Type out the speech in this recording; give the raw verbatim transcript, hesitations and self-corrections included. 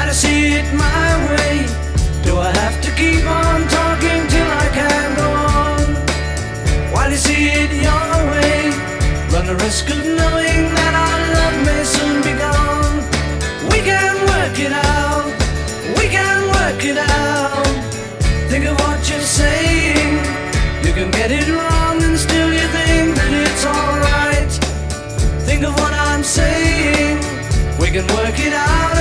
to see it my way? Do I have to keep on talking till I can go on? While you see it your way, run the risk of knowing that our love may soon be gone. We can work it out, we can work it out. Think of what you're saying. You can get it wrong and still you think that it's alright. Think of what I'm saying. We can work it out.